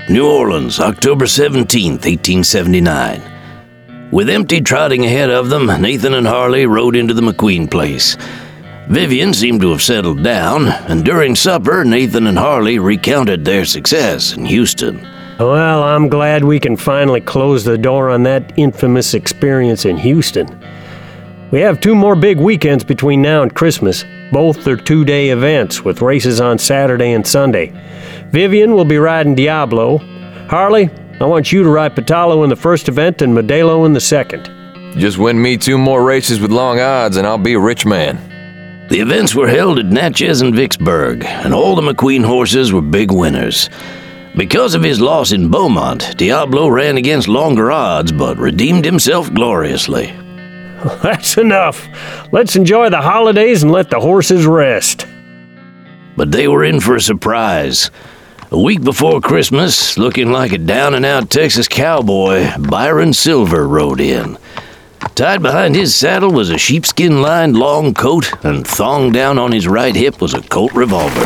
New Orleans, October 17th, 1879. With Empty trotting ahead of them, Nathan and Harley rode into the McQueen place. Vivian seemed to have settled down, and during supper, Nathan and Harley recounted their success in Houston. Well, I'm glad we can finally close the door on that infamous experience in Houston. We have 2 more big weekends between now and Christmas. Both are 2-day events with races on Saturday and Sunday. Vivian will be riding Diablo. Harley, I want you to ride Patalo in the first event and Modelo in the second. Just win me 2 more races with long odds and I'll be a rich man. The events were held at Natchez and Vicksburg, and all the McQueen horses were big winners. Because of his loss in Beaumont, Diablo ran against longer odds but redeemed himself gloriously. That's enough. Let's enjoy the holidays and let the horses rest. But they were in for a surprise. A week before Christmas, looking like a down-and-out Texas cowboy, Byron Silver rode in. Tied behind his saddle was a sheepskin-lined long coat, and thonged down on his right hip was a Colt revolver.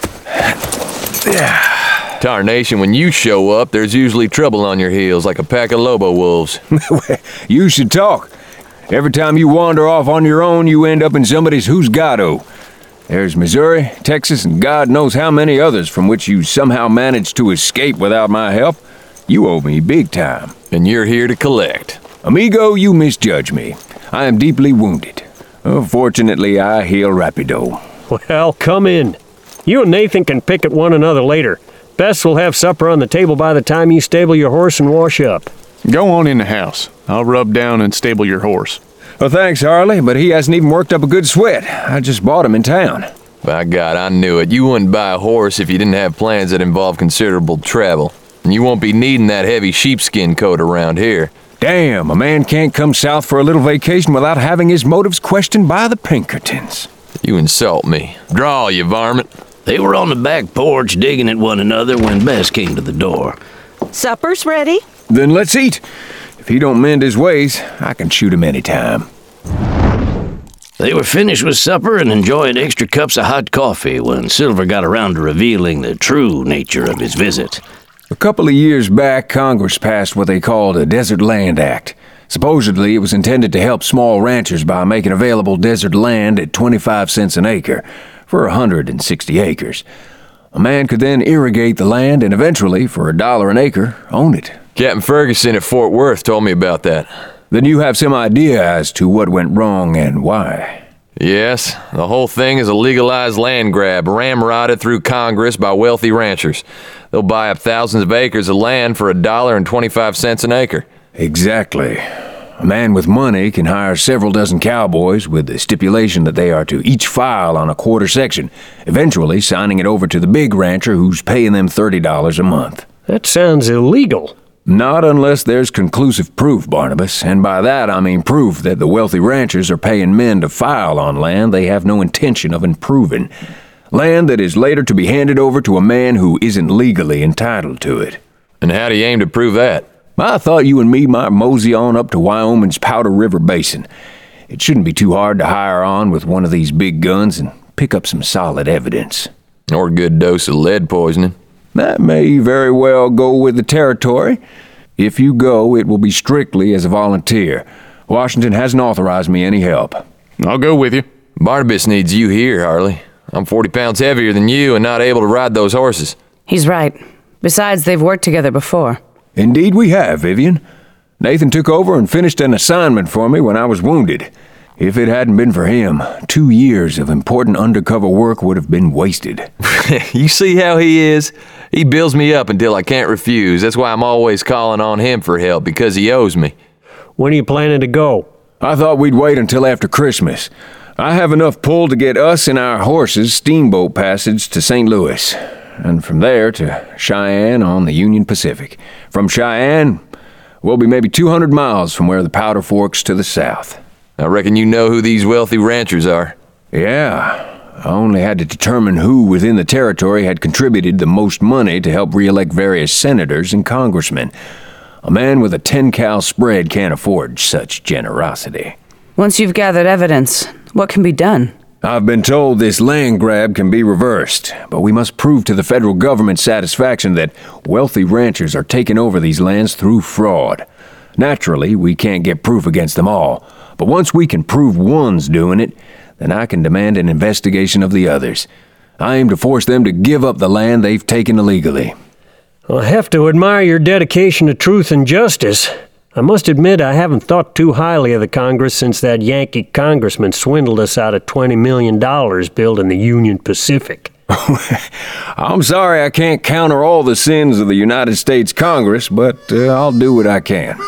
Tarnation, when you show up, there's usually trouble on your heels, like a pack of Lobo wolves. You should talk. Every time you wander off on your own, you end up in somebody's Husgado. There's Missouri, Texas, and God knows how many others from which you somehow managed to escape without my help. You owe me big time. And you're here to collect. Amigo, you misjudge me. I am deeply wounded. Fortunately, I heal rapido. Well, come in. You and Nathan can pick at one another later. Bess will have supper on the table by the time you stable your horse and wash up. Go on in the house. I'll rub down and stable your horse. Well, thanks, Harley, but he hasn't even worked up a good sweat. I just bought him in town. By God, I knew it. You wouldn't buy a horse if you didn't have plans that involve considerable travel. And you won't be needing that heavy sheepskin coat around here. Damn, a man can't come south for a little vacation without having his motives questioned by the Pinkertons. You insult me. Draw, you varmint. They were on the back porch digging at one another when Bess came to the door. Supper's ready. Then let's eat. If he don't mend his ways, I can shoot him any time. They were finished with supper and enjoyed extra cups of hot coffee when Silver got around to revealing the true nature of his visit. A couple of years back, Congress passed what they called a Desert Land Act. Supposedly, it was intended to help small ranchers by making available desert land at 25 cents an acre for 160 acres. A man could then irrigate the land and eventually, for $1 an acre, own it. Captain Ferguson at Fort Worth told me about that. Then you have some idea as to what went wrong and why. Yes, the whole thing is a legalized land grab, ramrodded through Congress by wealthy ranchers. They'll buy up thousands of acres of land for $1.25 an acre. Exactly. A man with money can hire several dozen cowboys with the stipulation that they are to each file on a quarter section, eventually signing it over to the big rancher who's paying them $30 a month. That sounds illegal. Not unless there's conclusive proof, Barnabas, and by that I mean proof that the wealthy ranchers are paying men to file on land they have no intention of improving. Land that is later to be handed over to a man who isn't legally entitled to it. And how do you aim to prove that? I thought you and me might mosey on up to Wyoming's Powder River Basin. It shouldn't be too hard to hire on with one of these big guns and pick up some solid evidence. Or a good dose of lead poisoning. That may very well go with the territory. If you go, it will be strictly as a volunteer. Washington hasn't authorized me any help. I'll go with you. Barnabas needs you here, Harley. I'm 40 pounds heavier than you and not able to ride those horses. He's right. Besides, they've worked together before. Indeed we have, Vivian. Nathan took over and finished an assignment for me when I was wounded. If it hadn't been for him, 2 years of important undercover work would have been wasted. You see how he is? He builds me up until I can't refuse. That's why I'm always calling on him for help, because he owes me. When are you planning to go? I thought we'd wait until after Christmas. I have enough pull to get us and our horses steamboat passage to St. Louis, and from there to Cheyenne on the Union Pacific. From Cheyenne, we'll be maybe 200 miles from where the Powder forks to the south. I reckon you know who these wealthy ranchers are. Yeah, I only had to determine who within the territory had contributed the most money to help re-elect various senators and congressmen. A man with a 10-cal spread can't afford such generosity. Once you've gathered evidence, what can be done? I've been told this land grab can be reversed, but we must prove to the federal government's satisfaction that wealthy ranchers are taking over these lands through fraud. Naturally, we can't get proof against them all, but once we can prove one's doing it, then I can demand an investigation of the others. I aim to force them to give up the land they've taken illegally. I have to admire your dedication to truth and justice. I must admit I haven't thought too highly of the Congress since that Yankee congressman swindled us out of $20 million building the Union Pacific. I'm sorry I can't counter all the sins of the United States Congress, but I'll do what I can.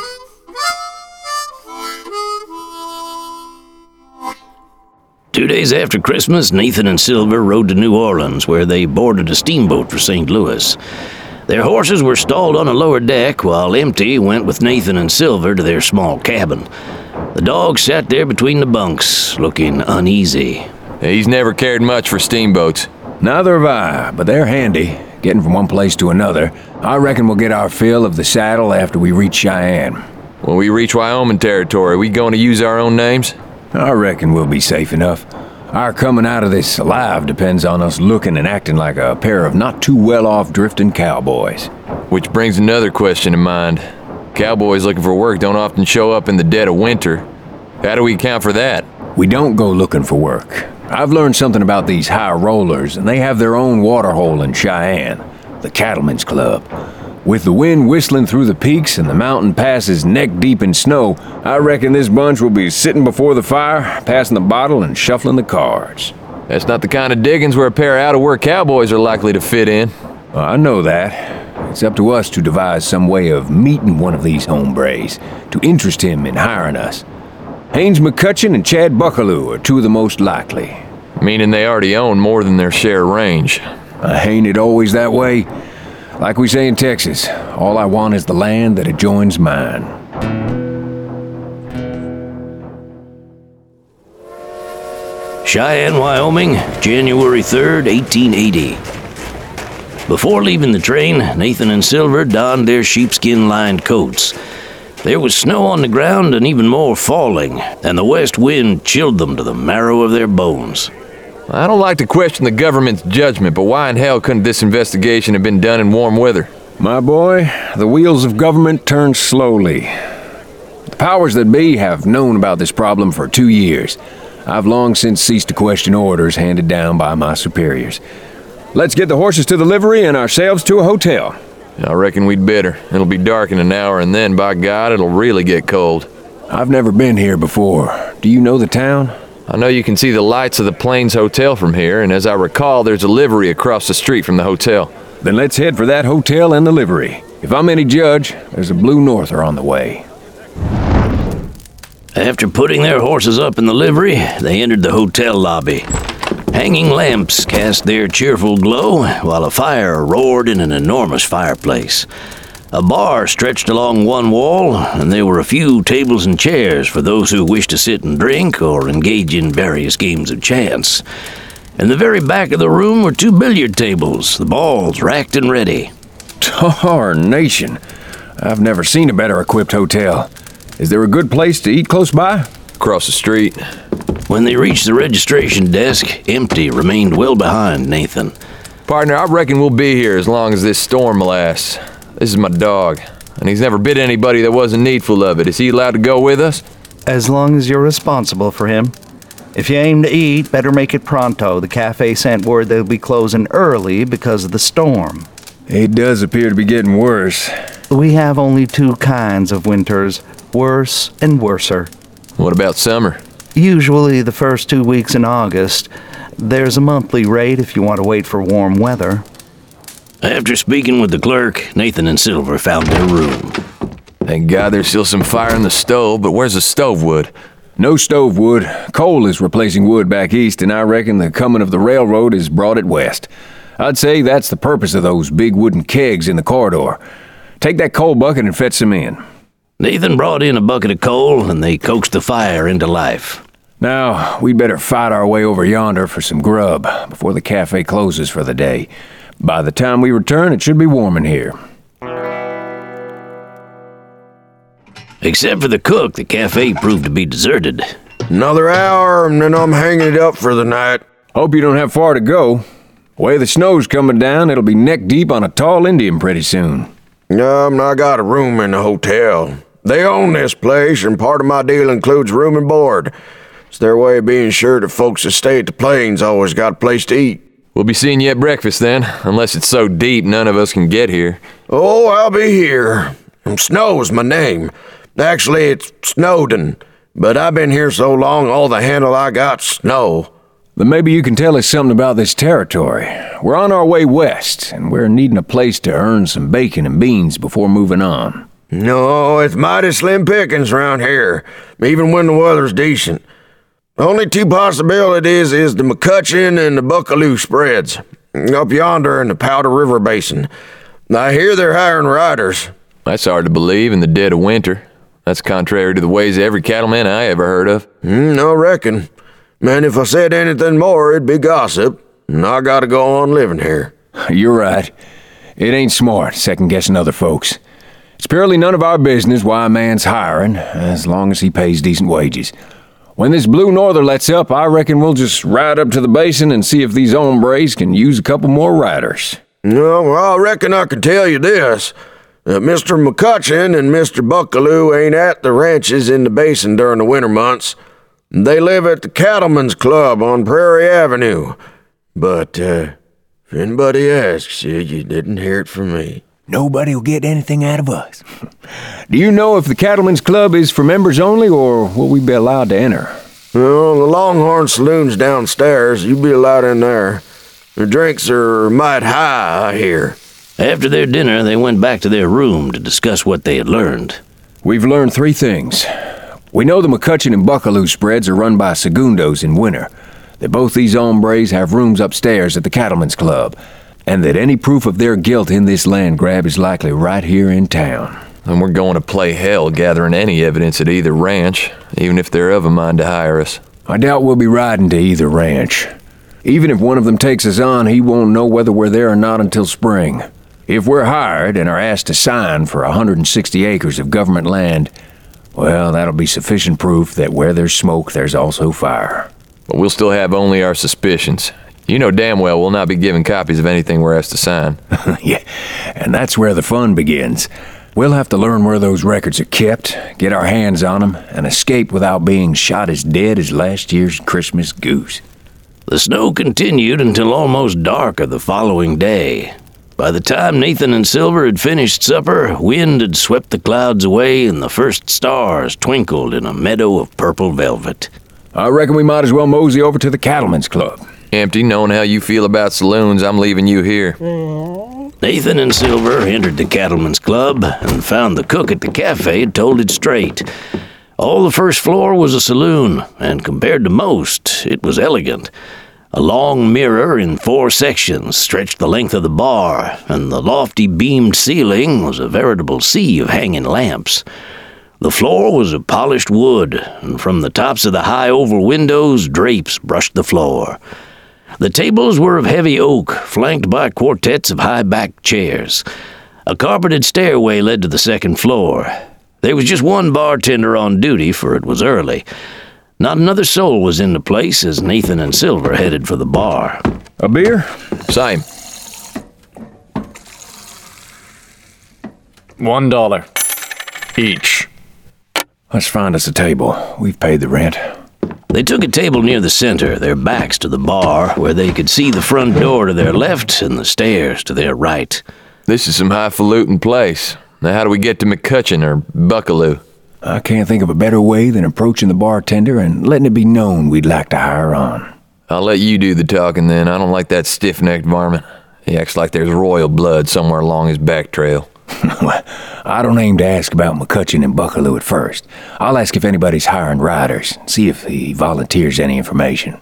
Two days after Christmas, Nathan and Silver rode to New Orleans, where they boarded a steamboat for St. Louis. Their horses were stalled on a lower deck, while Empty went with Nathan and Silver to their small cabin. The dog sat there between the bunks, looking uneasy. He's never cared much for steamboats. Neither have I, but they're handy, getting from one place to another. I reckon we'll get our fill of the saddle after we reach Cheyenne. When we reach Wyoming territory, we going to use our own names? I reckon we'll be safe enough. Our coming out of this alive depends on us looking and acting like a pair of not too well-off drifting cowboys. Which brings another question to mind. Cowboys looking for work don't often show up in the dead of winter. How do we account for that? We don't go looking for work. I've learned something about these high rollers, and they have their own waterhole in Cheyenne, the Cattlemen's Club. With the wind whistling through the peaks and the mountain passes neck-deep in snow, I reckon this bunch will be sitting before the fire, passing the bottle and shuffling the cards. That's not the kind of diggings where a pair of out-of-work cowboys are likely to fit in. Well, I know that. It's up to us to devise some way of meeting one of these hombres, to interest him in hiring us. Haynes McCutcheon and Chad Buckaloo are two of the most likely. Meaning they already own more than their share of range. Ain't it always that way? Like we say in Texas, all I want is the land that adjoins mine. Cheyenne, Wyoming, January 3rd, 1880. Before leaving the train, Nathan and Silver donned their sheepskin-lined coats. There was snow on the ground and even more falling, and the west wind chilled them to the marrow of their bones. I don't like to question the government's judgment, but why in hell couldn't this investigation have been done in warm weather? My boy, the wheels of government turn slowly. The powers that be have known about this problem for 2 years. I've long since ceased to question orders handed down by my superiors. Let's get the horses to the livery and ourselves to a hotel. I reckon we'd better. It'll be dark in an hour, and then, by God, it'll really get cold. I've never been here before. Do you know the town? I know you can see the lights of the Plains Hotel from here, and as I recall, there's a livery across the street from the hotel. Then let's head for that hotel and the livery. If I'm any judge, there's a Blue Norther on the way. After putting their horses up in the livery, they entered the hotel lobby. Hanging lamps cast their cheerful glow, while a fire roared in an enormous fireplace. A bar stretched along one wall, and there were a few tables and chairs for those who wished to sit and drink or engage in various games of chance. In the very back of the room were 2 billiard tables, the balls racked and ready. Tarnation! I've never seen a better equipped hotel. Is there a good place to eat close by? Across the street. When they reached the registration desk, Empty remained well behind Nathan. Partner, I reckon we'll be here as long as this storm lasts. This is my dog, and he's never bit anybody that wasn't needful of it. Is he allowed to go with us? As long as you're responsible for him. If you aim to eat, better make it pronto. The cafe sent word they'll be closing early because of the storm. It does appear to be getting worse. We have only 2 kinds of winters, worse and worser. What about summer? Usually the first 2 weeks in August. There's a monthly rate if you want to wait for warm weather. After speaking with the clerk, Nathan and Silver found their room. Thank God there's still some fire in the stove, but where's the stove wood? No stove wood. Coal is replacing wood back east, and I reckon the coming of the railroad has brought it west. I'd say that's the purpose of those big wooden kegs in the corridor. Take that coal bucket and fetch some in. Nathan brought in a bucket of coal, and they coaxed the fire into life. Now, we'd better fight our way over yonder for some grub before the cafe closes for the day. By the time we return, it should be warm in here. Except for the cook, the cafe proved to be deserted. Another hour, and then I'm hanging it up for the night. Hope you don't have far to go. The way the snow's coming down, it'll be neck deep on a tall Indian pretty soon. I got a room in the hotel. They own this place, and part of my deal includes room and board. It's their way of being sure that folks that stay at the plains always got a place to eat. We'll be seeing you at breakfast then, unless it's so deep none of us can get here. Oh, I'll be here. Snow's my name. Actually, it's Snowden, but I've been here so long, all the handle I got's snow. Then maybe you can tell us something about this territory. We're on our way west, and we're needing a place to earn some bacon and beans before moving on. No, it's mighty slim pickings round here, even when the weather's decent. The only two possibilities is the McCutcheon and the Buckaloo spreads, up yonder in the Powder River Basin. I hear they're hiring riders. That's hard to believe in the dead of winter. That's contrary to the ways of every cattleman I ever heard of. I reckon. Man, if I said anything more, it'd be gossip, and I gotta go on living here. You're right. It ain't smart second-guessing other folks. It's purely none of our business why a man's hiring, as long as he pays decent wages. When this blue norther lets up, I reckon we'll just ride up to the basin and see if these hombres can use a couple more riders. No, well, I reckon I can tell you this. Mr. McCutcheon and Mr. Buckaloo ain't at the ranches in the basin during the winter months. They live at the Cattlemen's Club on Prairie Avenue. But, if anybody asks you, you didn't hear it from me. Nobody will get anything out of us. Do you know if the Cattlemen's Club is for members only, or will we be allowed to enter? Well, the Longhorn Saloon's downstairs. You'll be allowed in there. The drinks are might high, I hear. After their dinner, they went back to their room to discuss what they had learned. We've learned 3 things. We know the McCutcheon and Buckaloo spreads are run by segundos in winter, that both these hombres have rooms upstairs at the Cattlemen's Club, and that any proof of their guilt in this land grab is likely right here in town. And we're going to play hell gathering any evidence at either ranch, even if they're of a mind to hire us. I doubt we'll be riding to either ranch. Even if one of them takes us on, he won't know whether we're there or not until spring. If we're hired and are asked to sign for 160 acres of government land, well, that'll be sufficient proof that where there's smoke, there's also fire. But we'll still have only our suspicions. You know damn well we'll not be giving copies of anything we're asked to sign. Yeah, and that's where the fun begins. We'll have to learn where those records are kept, get our hands on them, and escape without being shot as dead as last year's Christmas goose. The snow continued until almost dark of the following day. By the time Nathan and Silver had finished supper, wind had swept the clouds away and the first stars twinkled in a meadow of purple velvet. I reckon we might as well mosey over to the Cattlemen's Club. Empty, knowing how you feel about saloons, I'm leaving you here. Nathan and Silver entered the Cattlemen's Club and found the cook at the cafe had told it straight. All the first floor was a saloon, and compared to most, it was elegant. A long mirror in 4 sections stretched the length of the bar, and the lofty beamed ceiling was a veritable sea of hanging lamps. The floor was of polished wood, and from the tops of the high oval windows, drapes brushed the floor. The tables were of heavy oak, flanked by quartets of high-backed chairs. A carpeted stairway led to the second floor. There was just one bartender on duty, for it was early. Not another soul was in the place as Nathan and Silver headed for the bar. A beer? Same. $1 each. Let's find us a table. We've paid the rent. They took a table near the center, their backs to the bar, where they could see the front door to their left and the stairs to their right. This is some highfalutin place. Now how do we get to McCutcheon or Buckaloo? I can't think of a better way than approaching the bartender and letting it be known we'd like to hire on. I'll let you do the talking then. I don't like that stiff-necked varmint. He acts like there's royal blood somewhere along his back trail. Well, I don't aim to ask about McCutcheon and Buckaloo at first. I'll ask if anybody's hiring riders, see if he volunteers any information.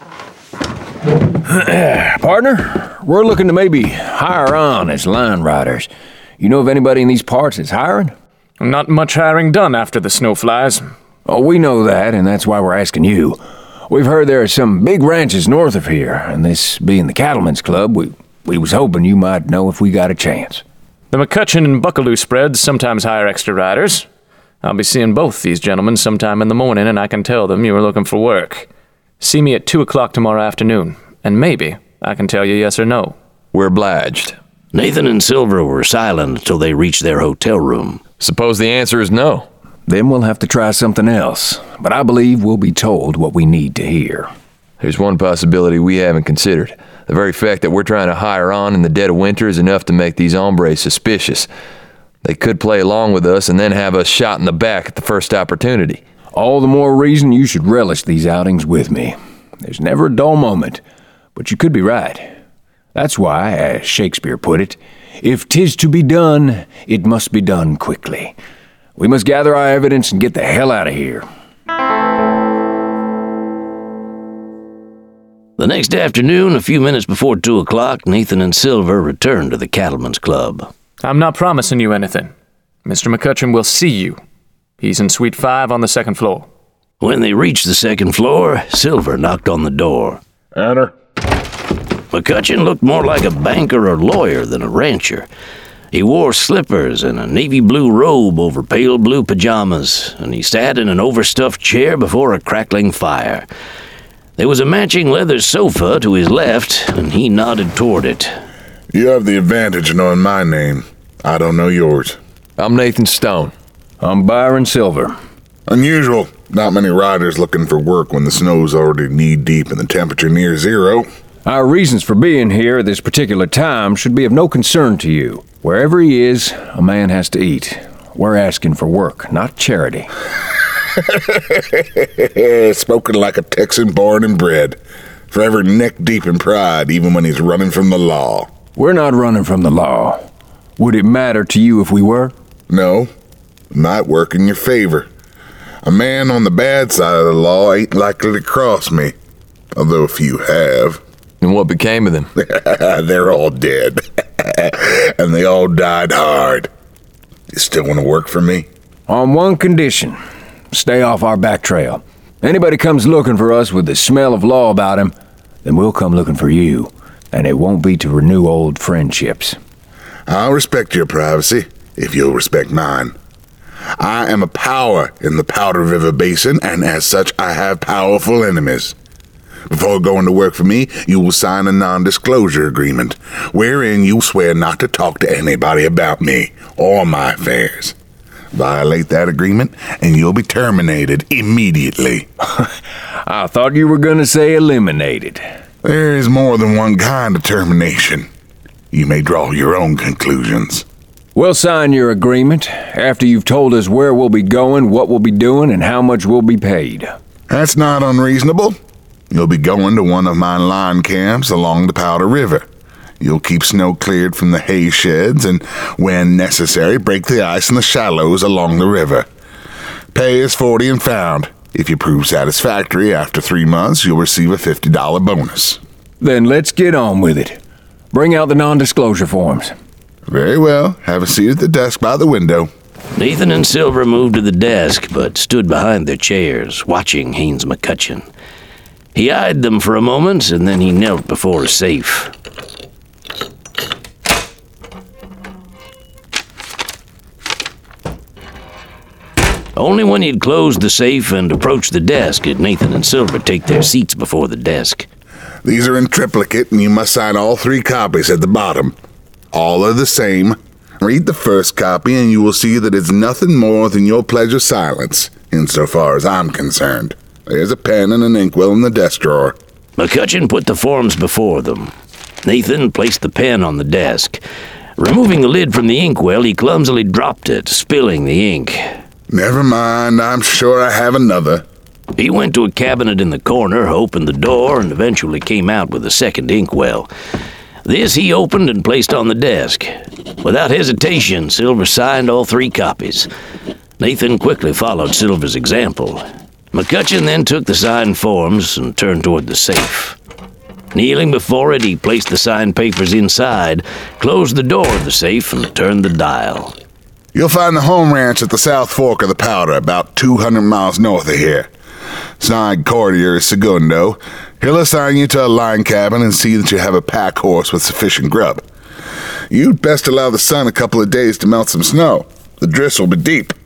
Partner, we're looking to maybe hire on as line riders. You know of anybody in these parts that's hiring? Not much hiring done after the snow flies. Oh, we know that, and that's why we're asking you. We've heard there are some big ranches north of here, and this being the Cattlemen's Club, we was hoping you might know if we got a chance. The McCutcheon and Buckaloo spreads sometimes hire extra riders. I'll be seeing both these gentlemen sometime in the morning, and I can tell them you are looking for work. See me at 2 o'clock tomorrow afternoon, and maybe I can tell you yes or no. We're obliged. Nathan and Silver were silent until they reached their hotel room. Suppose the answer is no. Then we'll have to try something else, but I believe we'll be told what we need to hear. There's one possibility we haven't considered. The very fact that we're trying to hire on in the dead of winter is enough to make these hombres suspicious. They could play along with us and then have us shot in the back at the first opportunity. All the more reason you should relish these outings with me. There's never a dull moment, but you could be right. That's why, as Shakespeare put it, if 'tis to be done, it must be done quickly. We must gather our evidence and get the hell out of here. The next afternoon, a few minutes before 2 o'clock, Nathan and Silver returned to the Cattlemen's Club. I'm not promising you anything. Mr. McCutcheon will see you. He's in Suite 5 on the second floor. When they reached the second floor, Silver knocked on the door. Enter. McCutcheon looked more like a banker or lawyer than a rancher. He wore slippers and a navy blue robe over pale blue pajamas, and he sat in an overstuffed chair before a crackling fire. There was a matching leather sofa to his left, and he nodded toward it. You have the advantage of knowing my name. I don't know yours. I'm Nathan Stone. I'm Byron Silver. Unusual. Not many riders looking for work when the snow's already knee-deep and the temperature near zero. Our reasons for being here at this particular time should be of no concern to you. Wherever he is, a man has to eat. We're asking for work, not charity. Spoken like a Texan born and bred. Forever neck-deep in pride, even when he's running from the law. We're not running from the law. Would it matter to you if we were? No. It might work in your favor. A man on the bad side of the law ain't likely to cross me. Although a few have. And what became of them? They're all dead. And they all died hard. You still want to work for me? On one condition. Stay off our back trail. Anybody comes looking for us with the smell of law about him, then we'll come looking for you. And it won't be to renew old friendships. I'll respect your privacy, if you'll respect mine. I am a power in the Powder River Basin, and as such I have powerful enemies. Before going to work for me, you will sign a non-disclosure agreement, wherein you swear not to talk to anybody about me or my affairs. Violate that agreement, and you'll be terminated immediately. I thought you were going to say eliminated. There is more than one kind of termination. You may draw your own conclusions. We'll sign your agreement after you've told us where we'll be going, what we'll be doing, and how much we'll be paid. That's not unreasonable. You'll be going to one of my line camps along the Powder River. You'll keep snow cleared from the hay sheds and, when necessary, break the ice in the shallows along the river. Pay is 40 and found. If you prove satisfactory after 3 months, you'll receive a $50 bonus. Then let's get on with it. Bring out the non-disclosure forms. Very well. Have a seat at the desk by the window. Nathan and Silver moved to the desk, but stood behind their chairs, watching Haynes McCutcheon. He eyed them for a moment, and then he knelt before a safe. Only when he'd closed the safe and approached the desk did Nathan and Silver take their seats before the desk. These are in triplicate, and you must sign all 3 copies at the bottom. All are the same. Read the first copy, and you will see that it's nothing more than your pledge of silence, insofar as I'm concerned. There's a pen and an inkwell in the desk drawer. McCutcheon put the forms before them. Nathan placed the pen on the desk. Removing the lid from the inkwell, he clumsily dropped it, spilling the ink. Never mind, I'm sure I have another. He went to a cabinet in the corner, opened the door, and eventually came out with a second inkwell. This he opened and placed on the desk. Without hesitation, Silver signed all 3 copies. Nathan quickly followed Silver's example. McCutcheon then took the signed forms and turned toward the safe. Kneeling before it, he placed the signed papers inside, closed the door of the safe, and turned the dial. You'll find the home ranch at the South Fork of the Powder, about 200 miles north of here. Signed courtier is Segundo. He'll assign you to a line cabin and see that you have a pack horse with sufficient grub. You'd best allow the sun a couple of days to melt some snow. The drifts will be deep.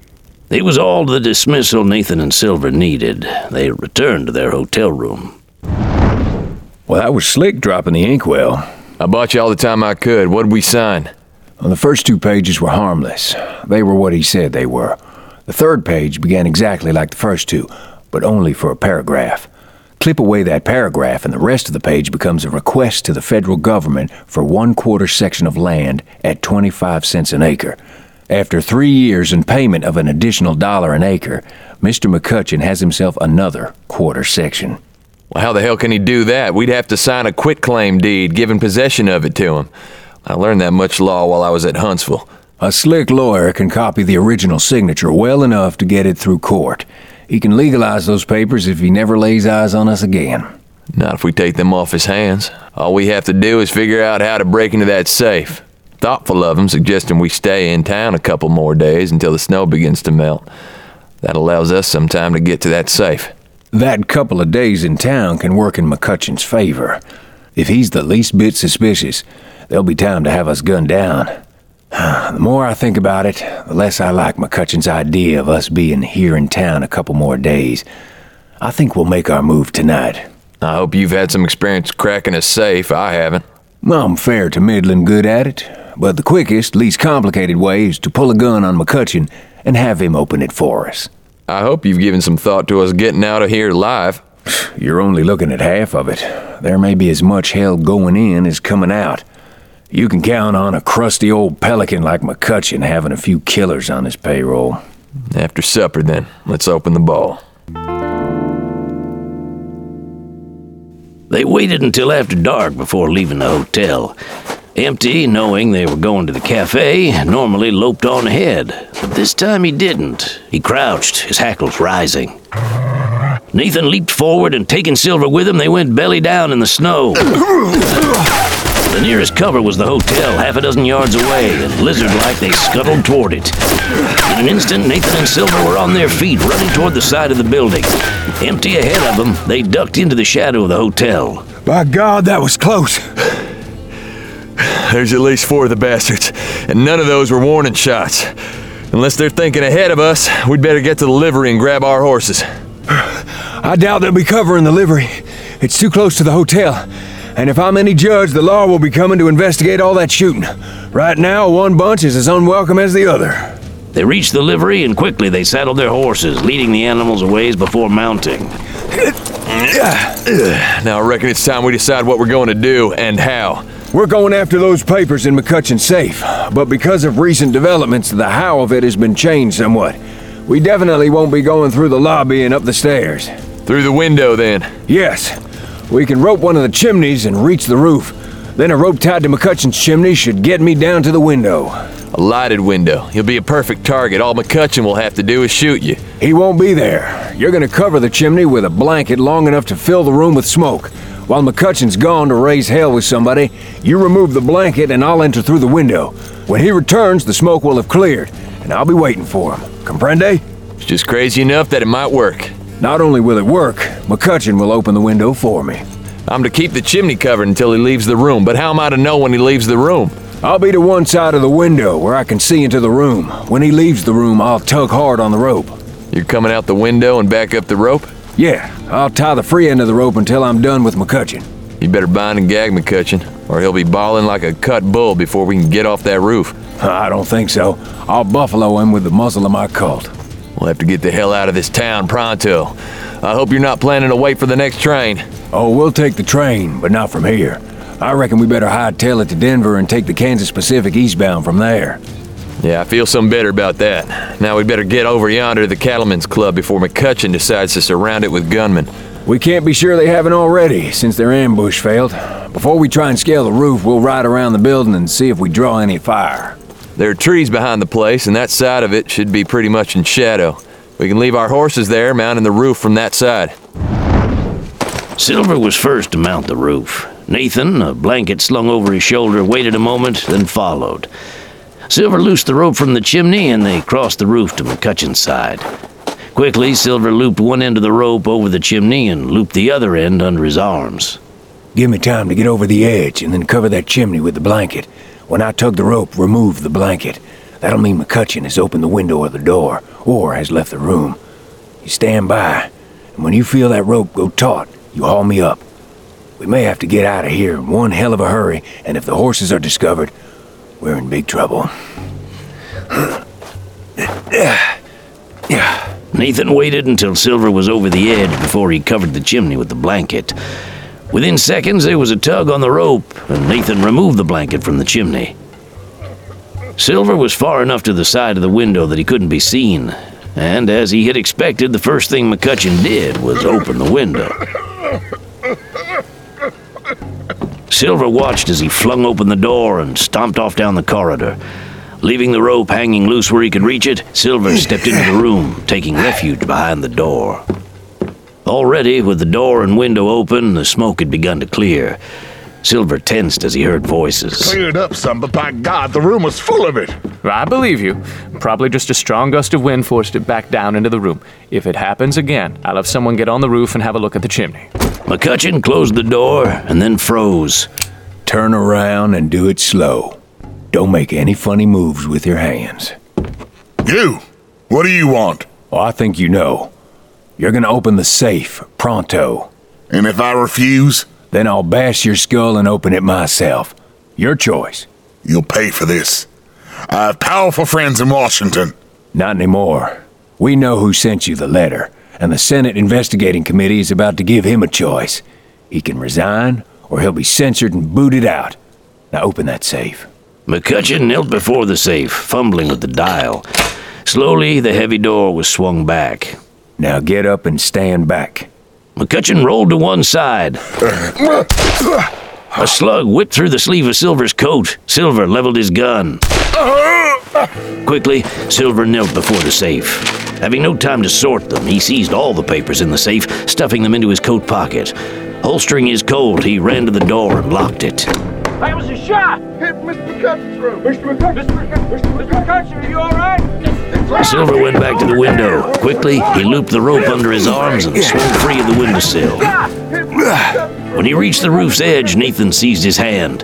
It was all the dismissal Nathan and Silver needed. They returned to their hotel room. Well, that was slick dropping the inkwell. I bought you all the time I could. What'd we sign? Well, the first 2 pages were harmless. They were what he said they were. The 3rd page began exactly like the first 2, but only for a paragraph. Clip away that paragraph and the rest of the page becomes a request to the federal government for 1/4 section of land at 25 cents an acre. After 3 years and payment of an additional $1 an acre, Mr. McCutcheon has himself another 1/4 section. Well, how the hell can he do that? We'd have to sign a quitclaim deed giving possession of it to him. I learned that much law while I was at Huntsville. A slick lawyer can copy the original signature well enough to get it through court. He can legalize those papers if he never lays eyes on us again. Not if we take them off his hands. All we have to do is figure out how to break into that safe. Thoughtful of him, suggesting we stay in town a couple more days until the snow begins to melt. That allows us some time to get to that safe. That couple of days in town can work in McCutcheon's favor. If he's the least bit suspicious, there'll be time to have us gunned down. The more I think about it, the less I like McCutcheon's idea of us being here in town a couple more days. I think we'll make our move tonight. I hope you've had some experience cracking a safe. I haven't. I'm fair to middling good at it, but the quickest, least complicated way is to pull a gun on McCutcheon and have him open it for us. I hope you've given some thought to us getting out of here alive. You're only looking at half of it. There may be as much hell going in as coming out. You can count on a crusty old pelican like McCutcheon having a few killers on his payroll. After supper, then. Let's open the ball. They waited until after dark before leaving the hotel. Empty, knowing they were going to the cafe, normally loped on ahead. But this time he didn't. He crouched, his hackles rising. Nathan leaped forward, and taking Silver with him, they went belly down in the snow. The nearest cover was the hotel, half a dozen yards away, and lizard-like they scuttled toward it. In an instant, Nathan and Silver were on their feet, running toward the side of the building. Empty ahead of them, they ducked into the shadow of the hotel. By God, that was close. There's at least 4 of the bastards, and none of those were warning shots. Unless they're thinking ahead of us, we'd better get to the livery and grab our horses. I doubt they'll be covering the livery. It's too close to the hotel. And if I'm any judge, the law will be coming to investigate all that shooting. Right now, one bunch is as unwelcome as the other. They reached the livery, and quickly they saddled their horses, leading the animals a ways before mounting. Now I reckon it's time we decide what we're going to do and how. We're going after those papers in McCutcheon's safe, but because of recent developments, the how of it has been changed somewhat. We definitely won't be going through the lobby and up the stairs. Through the window, then? Yes. We can rope one of the chimneys and reach the roof. Then a rope tied to McCutcheon's chimney should get me down to the window. A lighted window. You'll be a perfect target. All McCutcheon will have to do is shoot you. He won't be there. You're gonna cover the chimney with a blanket long enough to fill the room with smoke. While McCutcheon's gone to raise hell with somebody, you remove the blanket and I'll enter through the window. When he returns, the smoke will have cleared, and I'll be waiting for him. Comprende? It's just crazy enough that it might work. Not only will it work, McCutcheon will open the window for me. I'm to keep the chimney covered until he leaves the room, but how am I to know when he leaves the room? I'll be to one side of the window where I can see into the room. When he leaves the room, I'll tug hard on the rope. You're coming out the window and back up the rope? Yeah, I'll tie the free end of the rope until I'm done with McCutcheon. You better bind and gag McCutcheon, or he'll be bawling like a cut bull before we can get off that roof. I don't think so. I'll buffalo him with the muzzle of my Colt. We'll have to get the hell out of this town pronto. I hope you're not planning to wait for the next train. Oh, we'll take the train, but not from here. I reckon we better hightail it to Denver and take the Kansas Pacific eastbound from there. Yeah, I feel some better about that. Now we'd better get over yonder to the Cattlemen's Club before McCutcheon decides to surround it with gunmen. We can't be sure they haven't already, since their ambush failed. Before we try and scale the roof, we'll ride around the building and see if we draw any fire. There are trees behind the place, and that side of it should be pretty much in shadow. We can leave our horses there, mounting the roof from that side. Silver was first to mount the roof. Nathan, a blanket slung over his shoulder, waited a moment, then followed. Silver loosed the rope from the chimney, and they crossed the roof to McCutcheon's side. Quickly, Silver looped one end of the rope over the chimney and looped the other end under his arms. Give me time to get over the edge and then cover that chimney with the blanket. When I tug the rope, remove the blanket. That'll mean McCutcheon has opened the window or the door, or has left the room. You stand by, and when you feel that rope go taut, you haul me up. We may have to get out of here in one hell of a hurry, and if the horses are discovered, we're in big trouble. Nathan waited until Silver was over the edge before he covered the chimney with the blanket. Within seconds, there was a tug on the rope, and Nathan removed the blanket from the chimney. Silver was far enough to the side of the window that he couldn't be seen, and as he had expected, the first thing McCutcheon did was open the window. Silver watched as he flung open the door and stomped off down the corridor. Leaving the rope hanging loose where he could reach it, Silver stepped into the room, taking refuge behind the door. Already, with the door and window open, the smoke had begun to clear. Silver tensed as he heard voices. Cleared up some, but by God, the room was full of it. I believe you. Probably just a strong gust of wind forced it back down into the room. If it happens again, I'll have someone get on the roof and have a look at the chimney. McCutcheon closed the door and then froze. Turn around and do it slow. Don't make any funny moves with your hands. You! What do you want? Oh, I think you know. You're gonna open the safe, pronto. And if I refuse? Then I'll bash your skull and open it myself. Your choice. You'll pay for this. I have powerful friends in Washington. Not anymore. We know who sent you the letter, and the Senate Investigating Committee is about to give him a choice. He can resign, or he'll be censored and booted out. Now open that safe. McCutcheon knelt before the safe, fumbling with the dial. Slowly, the heavy door was swung back. Now get up and stand back. McCutcheon rolled to one side. A slug whipped through the sleeve of Silver's coat. Silver leveled his gun. Quickly, Silver knelt before the safe. Having no time to sort them, he seized all the papers in the safe, stuffing them into his coat pocket. Holstering his Colt, he ran to the door and locked it. That was a shot! Hit Mr. McCutcheon's room! Mr. McCutcheon, are you all right? Silver went back to the window. Quickly, he looped the rope under his arms and swung free of the windowsill. When he reached the roof's edge, Nathan seized his hand.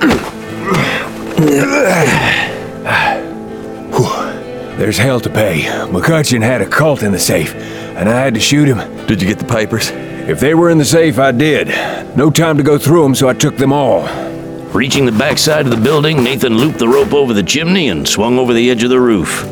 There's hell to pay. McCutcheon had a Colt in the safe, and I had to shoot him. Did you get the papers? If they were in the safe, I did. No time to go through them, so I took them all. Reaching the backside of the building, Nathan looped the rope over the chimney and swung over the edge of the roof.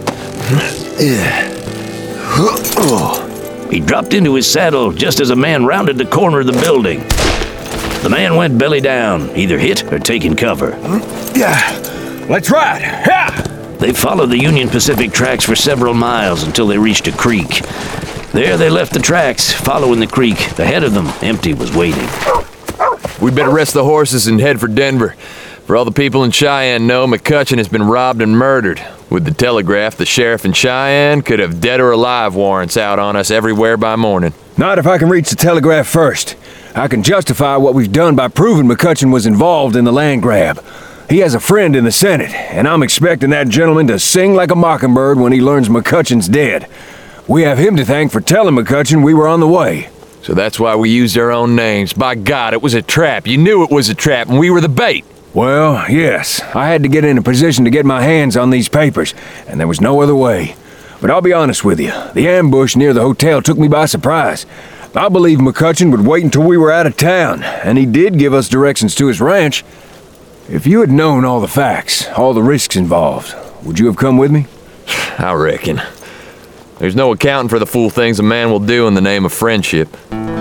He dropped into his saddle just as a man rounded the corner of the building. The man went belly down, either hit or taking cover. Let's ride! Yeah! They followed the Union Pacific tracks for several miles until they reached a creek. There they left the tracks, following the creek. Ahead of them, Empty was waiting. We'd better rest the horses and head for Denver. For all the people in Cheyenne know, McCutcheon has been robbed and murdered. With the telegraph, the sheriff in Cheyenne could have dead or alive warrants out on us everywhere by morning. Not if I can reach the telegraph first. I can justify what we've done by proving McCutcheon was involved in the land grab. He has a friend in the Senate, and I'm expecting that gentleman to sing like a mockingbird when he learns McCutcheon's dead. We have him to thank for telling McCutcheon we were on the way. So that's why we used our own names. By God, it was a trap. You knew it was a trap, and we were the bait. Well, yes. I had to get in a position to get my hands on these papers, and there was no other way. But I'll be honest with you, the ambush near the hotel took me by surprise. I believed McCutcheon would wait until we were out of town, and he did give us directions to his ranch. If you had known all the facts, all the risks involved, would you have come with me? I reckon. There's no accounting for the fool things a man will do in the name of friendship.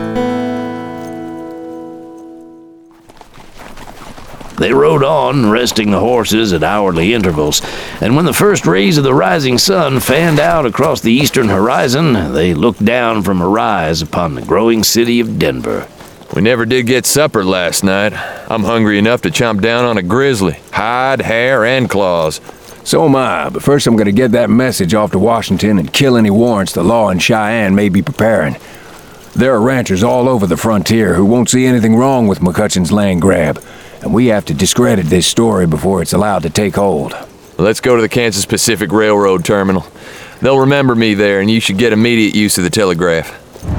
They rode on, resting the horses at hourly intervals, and when the first rays of the rising sun fanned out across the eastern horizon, they looked down from a rise upon the growing city of Denver. We never did get supper last night. I'm hungry enough to chomp down on a grizzly. Hide, hair, and claws. So am I, but first I'm gonna get that message off to Washington and kill any warrants the law in Cheyenne may be preparing. There are ranchers all over the frontier who won't see anything wrong with McCutcheon's land grab, and we have to discredit this story before it's allowed to take hold. Let's go to the Kansas Pacific Railroad terminal. They'll remember me there, and you should get immediate use of the telegraph.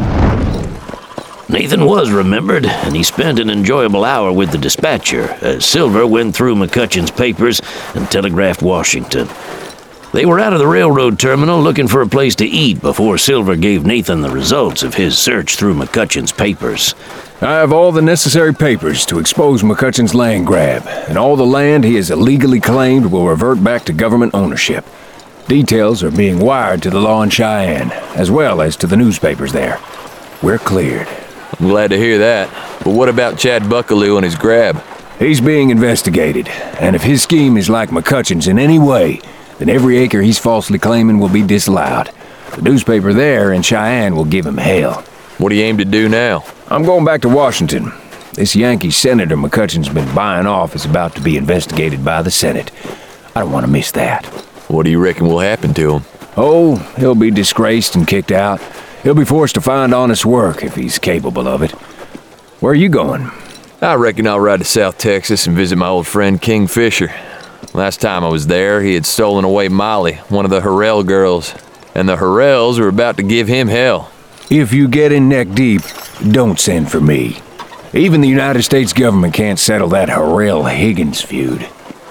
Nathan was remembered, and he spent an enjoyable hour with the dispatcher as Silver went through McCutcheon's papers and telegraphed Washington. They were out of the railroad terminal looking for a place to eat before Silver gave Nathan the results of his search through McCutcheon's papers. I have all the necessary papers to expose McCutcheon's land grab, and all the land he has illegally claimed will revert back to government ownership. Details are being wired to the law in Cheyenne, as well as to the newspapers there. We're cleared. I'm glad to hear that. But what about Chad Buckaloo and his grab? He's being investigated, and if his scheme is like McCutcheon's in any way, then every acre he's falsely claiming will be disallowed. The newspaper there in Cheyenne will give him hell. What do you aim to do now? I'm going back to Washington. This Yankee senator McCutcheon's been buying off is about to be investigated by the Senate. I don't want to miss that. What do you reckon will happen to him? Oh, he'll be disgraced and kicked out. He'll be forced to find honest work if he's capable of it. Where are you going? I reckon I'll ride to South Texas and visit my old friend King Fisher. Last time I was there, he had stolen away Molly, one of the Harrell girls, and the Harrells were about to give him hell. If you get in neck deep, don't send for me. Even the United States government can't settle that Harrell-Higgins feud.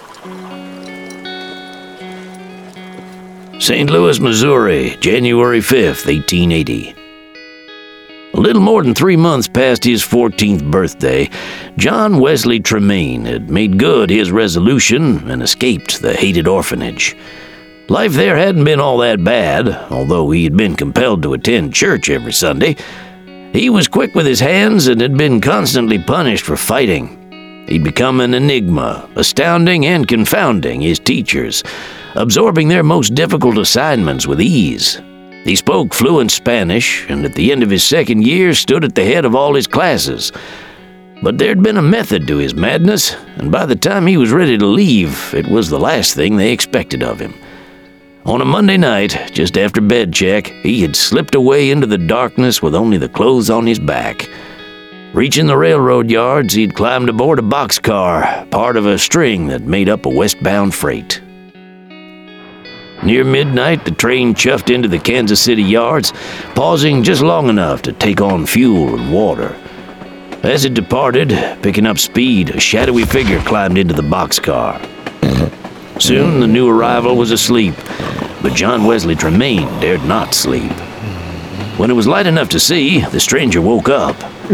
St. Louis, Missouri, January 5th, 1880. A little more than 3 months past his 14th birthday, John Wesley Tremaine had made good his resolution and escaped the hated orphanage. Life there hadn't been all that bad, although he had been compelled to attend church every Sunday. He was quick with his hands and had been constantly punished for fighting. He'd become an enigma, astounding and confounding his teachers, absorbing their most difficult assignments with ease. He spoke fluent Spanish, and at the end of his second year stood at the head of all his classes. But there'd been a method to his madness, and by the time he was ready to leave, it was the last thing they expected of him. On a Monday night, just after bed check, he had slipped away into the darkness with only the clothes on his back. Reaching the railroad yards, he'd climbed aboard a boxcar, part of a string that made up a westbound freight. Near midnight, the train chuffed into the Kansas City yards, pausing just long enough to take on fuel and water. As it departed, picking up speed, a shadowy figure climbed into the boxcar. Soon, the new arrival was asleep, but John Wesley Tremaine dared not sleep. When it was light enough to see, the stranger woke up.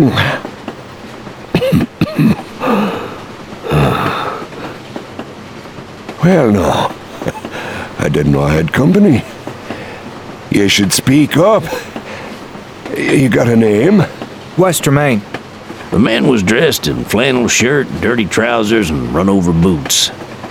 Well, no. I didn't know I had company. You should speak up. You got a name? Wes Tremaine. The man was dressed in flannel shirt, dirty trousers, and run-over boots.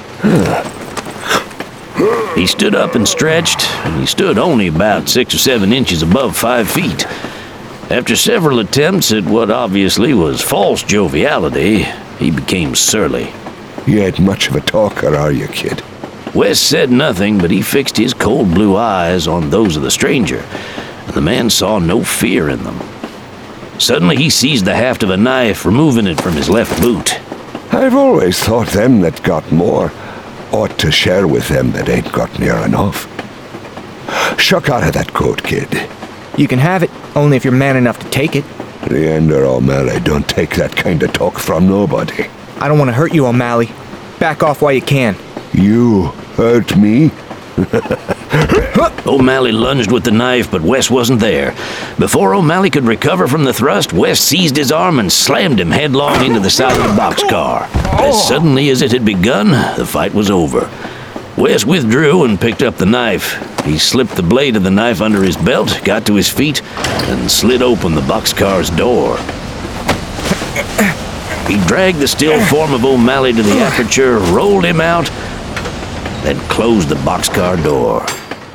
He stood up and stretched, and he stood only about 6 or 7 inches above 5 feet. After several attempts at what obviously was false joviality, he became surly. You ain't much of a talker, are you, kid? Wes said nothing, but he fixed his cold blue eyes on those of the stranger, and the man saw no fear in them. Suddenly he seized the haft of a knife, removing it from his left boot. I've always thought them that got more ought to share with them that ain't got near enough. Shuck out of that coat, kid. You can have it, only if you're man enough to take it. Leander O'Malley don't take that kind of talk from nobody. I don't want to hurt you, O'Malley. Back off while you can. You hurt me? O'Malley lunged with the knife, but Wes wasn't there. Before O'Malley could recover from the thrust, Wes seized his arm and slammed him headlong into the side of the boxcar. As suddenly as it had begun, the fight was over. Wes withdrew and picked up the knife. He slipped the blade of the knife under his belt, got to his feet, and slid open the boxcar's door. He dragged the still form of O'Malley to the aperture, rolled him out, then closed the boxcar door.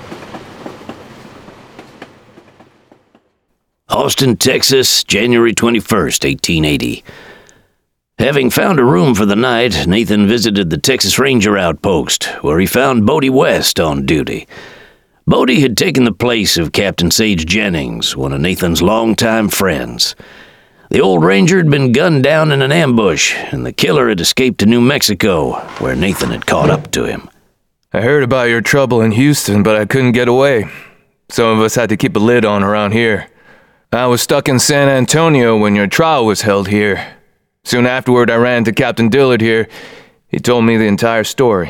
Austin, Texas, January 21st, 1880. Having found a room for the night, Nathan visited the Texas Ranger outpost, where he found Bodie West on duty. Bodie had taken the place of Captain Sage Jennings, one of Nathan's longtime friends. The old ranger had been gunned down in an ambush, and the killer had escaped to New Mexico, where Nathan had caught up to him. I heard about your trouble in Houston, but I couldn't get away. Some of us had to keep a lid on around here. I was stuck in San Antonio when your trial was held here. Soon afterward, I ran to Captain Dillard here. He told me the entire story.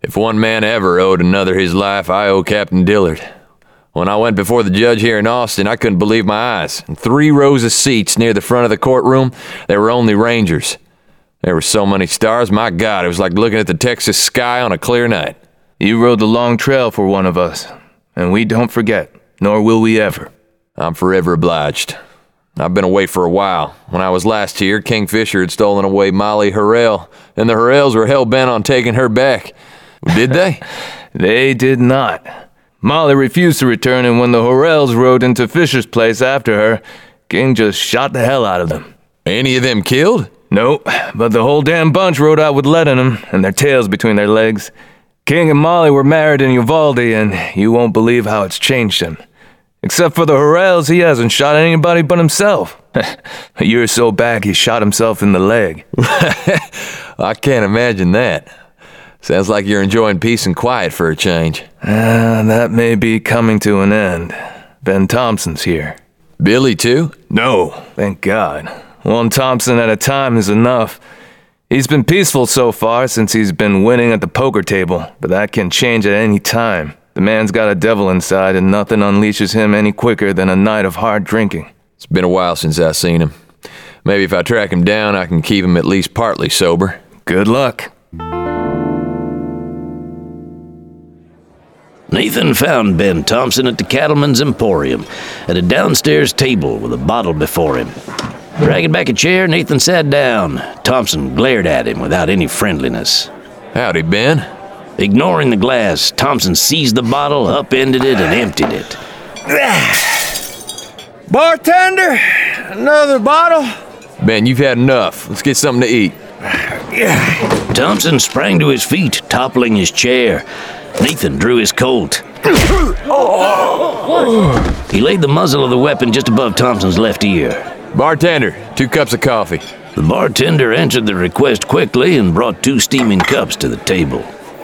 If one man ever owed another his life, I owe Captain Dillard. When I went before the judge here in Austin, I couldn't believe my eyes. In 3 rows of seats near the front of the courtroom, there were only Rangers. There were so many stars, my God, it was like looking at the Texas sky on a clear night. You rode the long trail for one of us, and we don't forget, nor will we ever. I'm forever obliged. I've been away for a while. When I was last here, Kingfisher had stolen away Molly Harrell, and the Harrells were hell-bent on taking her back. Did they? They did not. Molly refused to return, and when the Harrells rode into Fisher's place after her, King just shot the hell out of them. Any of them killed? No, but the whole damn bunch rode out with lead in them, and their tails between their legs. King and Molly were married in Uvalde, and you won't believe how it's changed him. Except for the Harrells, he hasn't shot anybody but himself. A year or so back, he shot himself in the leg. I can't imagine that. Sounds like you're enjoying peace and quiet for a change. That may be coming to an end. Ben Thompson's here. Billy, too? No, thank God. One Thompson at a time is enough. He's been peaceful so far since he's been winning at the poker table, but that can change at any time. The man's got a devil inside, and nothing unleashes him any quicker than a night of hard drinking. It's been a while since I've seen him. Maybe if I track him down, I can keep him at least partly sober. Good luck. Nathan found Ben Thompson at the Cattleman's Emporium, at a downstairs table with a bottle before him. Dragging back a chair, Nathan sat down. Thompson glared at him without any friendliness. Howdy, Ben. Ignoring the glass, Thompson seized the bottle, upended it, and emptied it. Bartender, another bottle? Ben, you've had enough. Let's get something to eat. Thompson sprang to his feet, toppling his chair. Nathan drew his Colt. He laid the muzzle of the weapon just above Thompson's left ear. Bartender, 2 cups of coffee. The bartender answered the request quickly and brought 2 steaming cups to the table.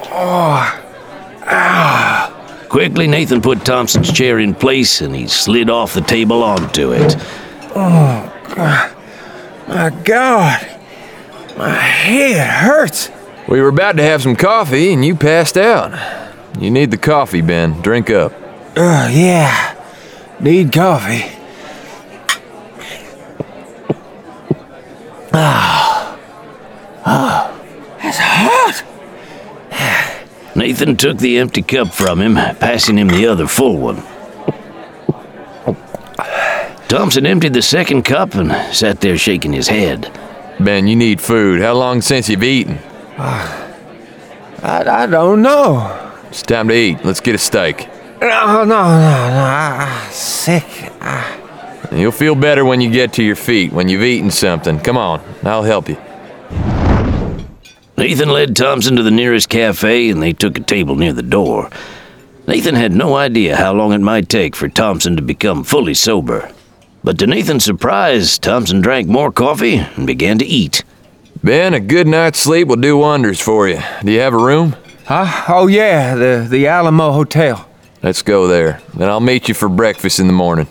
Quickly, Nathan put Thompson's chair in place and he slid off the table onto it. Oh, God. My God. My head hurts. We were about to have some coffee and you passed out. You need the coffee, Ben. Drink up. Yeah. Need coffee. It's hot. Nathan took the empty cup from him, passing him the other full one. Thompson emptied the second cup and sat there shaking his head. Ben, you need food. How long since you've eaten? I don't know. It's time to eat. Let's get a steak. No. I'm sick. You'll feel better when you get to your feet, when you've eaten something. Come on, I'll help you. Nathan led Thompson to the nearest cafe, and they took a table near the door. Nathan had no idea how long it might take for Thompson to become fully sober. But to Nathan's surprise, Thompson drank more coffee and began to eat. Ben, a good night's sleep will do wonders for you. Do you have a room? Huh? Oh, yeah, the Alamo Hotel. Let's go there. Then I'll meet you for breakfast in the morning.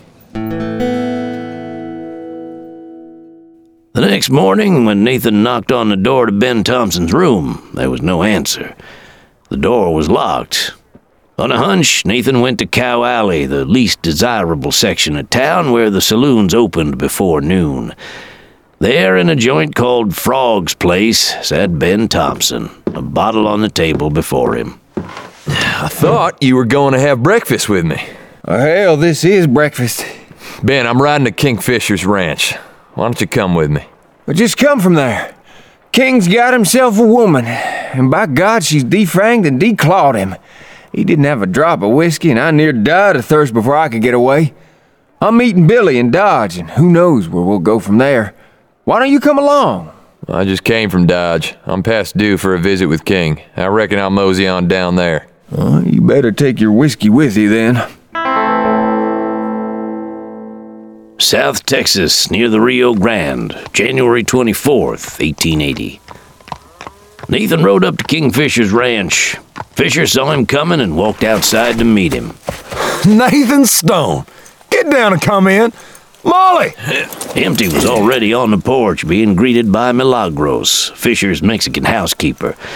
The next morning, when Nathan knocked on the door to Ben Thompson's room, there was no answer. The door was locked. On a hunch, Nathan went to Cow Alley, the least desirable section of town where the saloons opened before noon. There, in a joint called Frog's Place, sat Ben Thompson, a bottle on the table before him. I thought you were going to have breakfast with me. Hell, this is breakfast. Ben, I'm riding to Kingfisher's ranch. Why don't you come with me? Well, just come from there. King's got himself a woman, and by God, she's defanged and declawed him. He didn't have a drop of whiskey, and I near died of thirst before I could get away. I'm meeting Billy in Dodge, and who knows where we'll go from there. Why don't you come along? I just came from Dodge. I'm past due for a visit with King. I reckon I'll mosey on down there. You better take your whiskey with you, then. South Texas, near the Rio Grande, January 24th, 1880. Nathan rode up to Kingfisher's ranch. Fisher saw him coming and walked outside to meet him. Nathan Stone, get down and come in. Molly! Empty was already on the porch being greeted by Milagros, Fisher's Mexican housekeeper.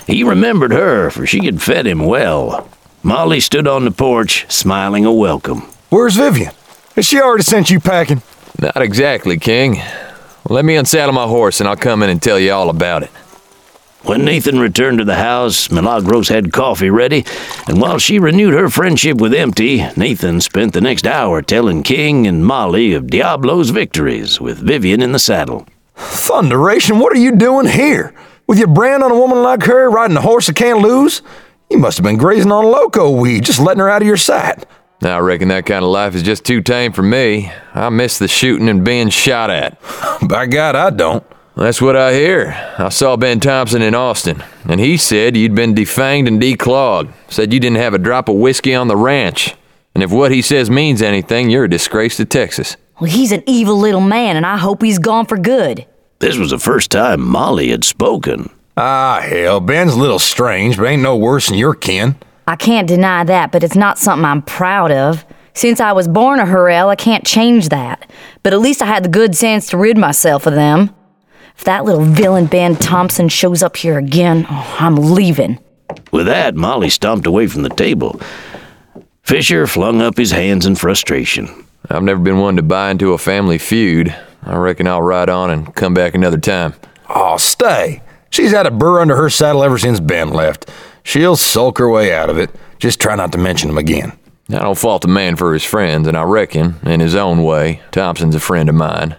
He remembered her, for she had fed him well. Molly stood on the porch, smiling a welcome. Where's Vivian? Has she already sent you packing? Not exactly, King. Let me unsaddle my horse and I'll come in and tell you all about it. When Nathan returned to the house, Milagros had coffee ready, and while she renewed her friendship with Empty, Nathan spent the next hour telling King and Molly of Diablo's victories, with Vivian in the saddle. Thunderation, what are you doing here? With your brand on a woman like her, riding a horse that can't lose? You must have been grazing on loco weed, just letting her out of your sight. I reckon that kind of life is just too tame for me. I miss the shooting and being shot at. By God, I don't. That's what I hear. I saw Ben Thompson in Austin, and he said you'd been defanged and declawed. Said you didn't have a drop of whiskey on the ranch. And if what he says means anything, you're a disgrace to Texas. Well, he's an evil little man, and I hope he's gone for good. This was the first time Molly had spoken. Ah, hell, Ben's a little strange, but ain't no worse than your kin. I can't deny that, but it's not something I'm proud of. Since I was born a Hurrell, I can't change that. But at least I had the good sense to rid myself of them. If that little villain Ben Thompson shows up here again, I'm leaving. With that, Molly stomped away from the table. Fisher flung up his hands in frustration. I've never been one to buy into a family feud. I reckon I'll ride on and come back another time. Oh, stay. She's had a burr under her saddle ever since Ben left. She'll sulk her way out of it. Just try not to mention him again. I don't fault a man for his friends, and I reckon, in his own way, Thompson's a friend of mine.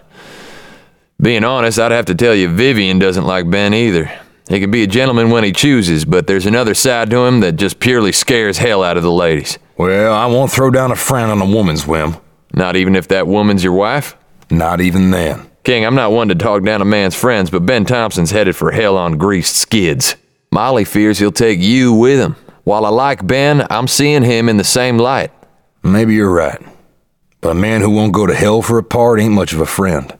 Being honest, I'd have to tell you Vivian doesn't like Ben either. He can be a gentleman when he chooses, but there's another side to him that just purely scares hell out of the ladies. Well, I won't throw down a frown on a woman's whim. Not even if that woman's your wife? Not even then. King, I'm not one to talk down a man's friends, but Ben Thompson's headed for hell on greased skids. Molly fears he'll take you with him. While I like Ben, I'm seeing him in the same light. Maybe you're right. But a man who won't go to hell for a part ain't much of a friend.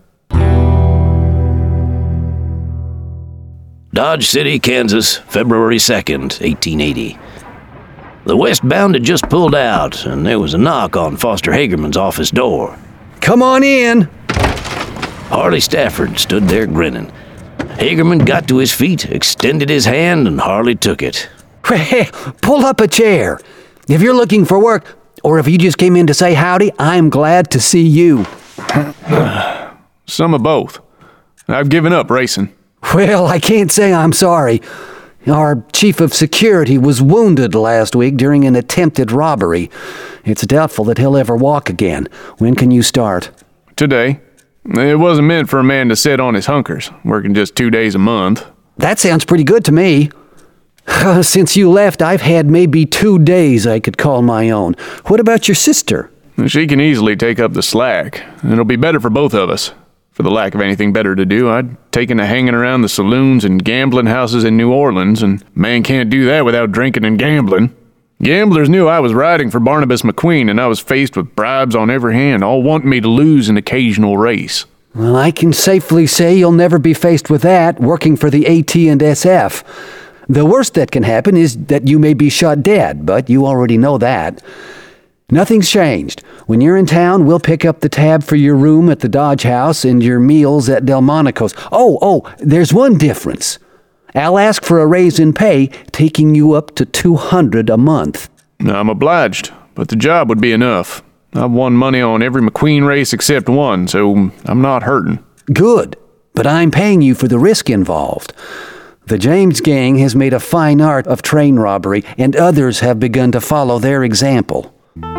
Dodge City, Kansas, February 2nd, 1880. The westbound had just pulled out, and there was a knock on Foster Hagerman's office door. Come on in. Harley Stafford stood there grinning. Hagerman got to his feet, extended his hand, and Harley took it. Pull up a chair. If you're looking for work, or if you just came in to say howdy, I'm glad to see you. Some of both. I've given up racing. Well, I can't say I'm sorry. Our chief of security was wounded last week during an attempted robbery. It's doubtful that he'll ever walk again. When can you start? Today. It wasn't meant for a man to sit on his hunkers, working just 2 days a month. That sounds pretty good to me. Since you left, I've had maybe 2 days I could call my own. What about your sister? She can easily take up the slack. It'll be better for both of us. For the lack of anything better to do, I'd taken to hanging around the saloons and gambling houses in New Orleans, and man can't do that without drinking and gambling. Gamblers knew I was riding for Barnabas McQueen, and I was faced with bribes on every hand, all wanting me to lose an occasional race. Well, I can safely say you'll never be faced with that, working for the AT&SF. The worst that can happen is that you may be shot dead, but you already know that. Nothing's changed. When you're in town, we'll pick up the tab for your room at the Dodge House and your meals at Delmonico's. Oh, there's one difference. I'll ask for a raise in pay, taking you up to $200 a month. I'm obliged, but the job would be enough. I've won money on every McQueen race except one, so I'm not hurting. Good, but I'm paying you for the risk involved. The James gang has made a fine art of train robbery, and others have begun to follow their example.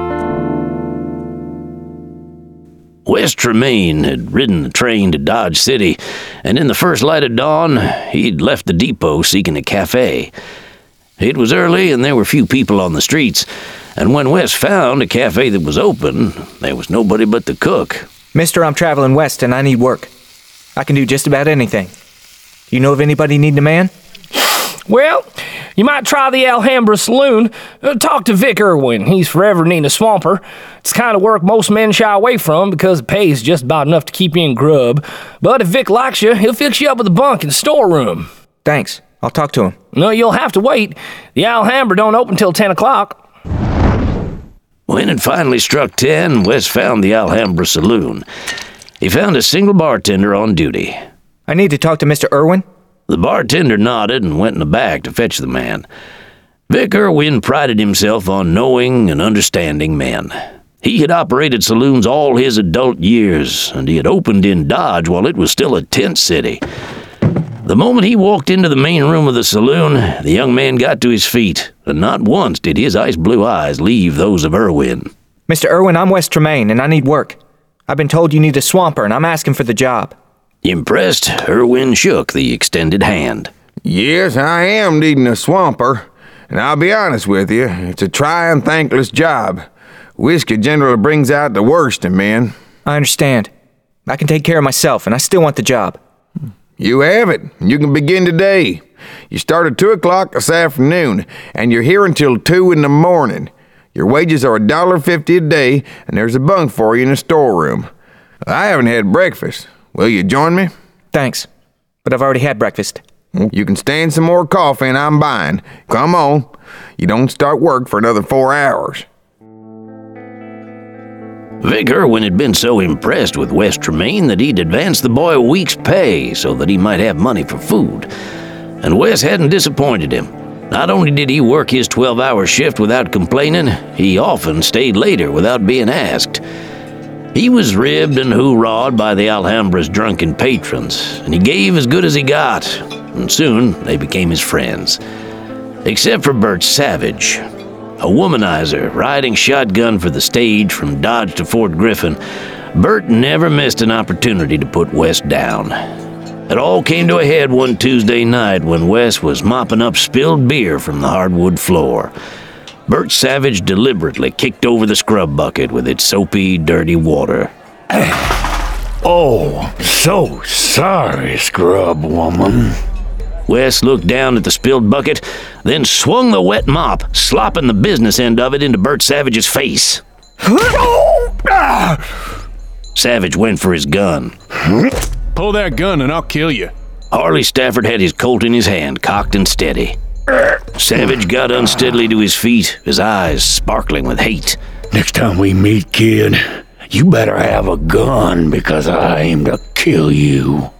Wes Tremaine had ridden the train to Dodge City, and in the first light of dawn, he'd left the depot seeking a cafe. It was early, and there were few people on the streets, and when Wes found a cafe that was open, there was nobody but the cook. Mister, I'm traveling west, and I need work. I can do just about anything. You know of anybody needing a man? Well, you might try the Alhambra Saloon. Talk to Vic Irwin. He's forever needing a swamper. It's the kind of work most men shy away from because the pay is just about enough to keep you in grub. But if Vic likes you, he'll fix you up with a bunk in the storeroom. Thanks. I'll talk to him. No, you'll have to wait. The Alhambra don't open till 10 o'clock. When it finally struck 10, Wes found the Alhambra Saloon. He found a single bartender on duty. I need to talk to Mr. Irwin. The bartender nodded and went in the back to fetch the man. Vic Irwin prided himself on knowing and understanding men. He had operated saloons all his adult years, and he had opened in Dodge while it was still a tent city. The moment he walked into the main room of the saloon, the young man got to his feet, and not once did his ice blue eyes leave those of Irwin. Mr. Irwin, I'm Wes Tremaine, and I need work. I've been told you need a swamper, and I'm asking for the job. Impressed, Irwin shook the extended hand. Yes, I am needing a swamper. And I'll be honest with you, it's a trying, thankless job. Whiskey generally brings out the worst in men. I understand. I can take care of myself, and I still want the job. You have it. You can begin today. You start at 2 o'clock this afternoon, and you're here until 2 in the morning. Your wages are $1.50 a day, and there's a bunk for you in the storeroom. I haven't had breakfast. Will you join me? Thanks, but I've already had breakfast. You can stand some more coffee, and I'm buying. Come on. You don't start work for another 4 hours. Vic Irwin had been so impressed with Wes Tremaine that he'd advanced the boy a week's pay so that he might have money for food. And Wes hadn't disappointed him. Not only did he work his 12-hour shift without complaining, he often stayed later without being asked. He was ribbed and hoorah'd by the Alhambra's drunken patrons, and he gave as good as he got, and soon they became his friends. Except for Bert Savage, a womanizer riding shotgun for the stage from Dodge to Fort Griffin. Bert never missed an opportunity to put Wes down. It all came to a head one Tuesday night when Wes was mopping up spilled beer from the hardwood floor. Bert Savage deliberately kicked over the scrub bucket with its soapy, dirty water. Oh, so sorry, scrub woman. Wes looked down at the spilled bucket, then swung the wet mop, slopping the business end of it into Bert Savage's face. Savage went for his gun. Pull that gun and I'll kill you. Harley Stafford had his Colt in his hand, cocked and steady. Savage got unsteadily to his feet, his eyes sparkling with hate. Next time we meet, kid, you better have a gun because I aim to kill you.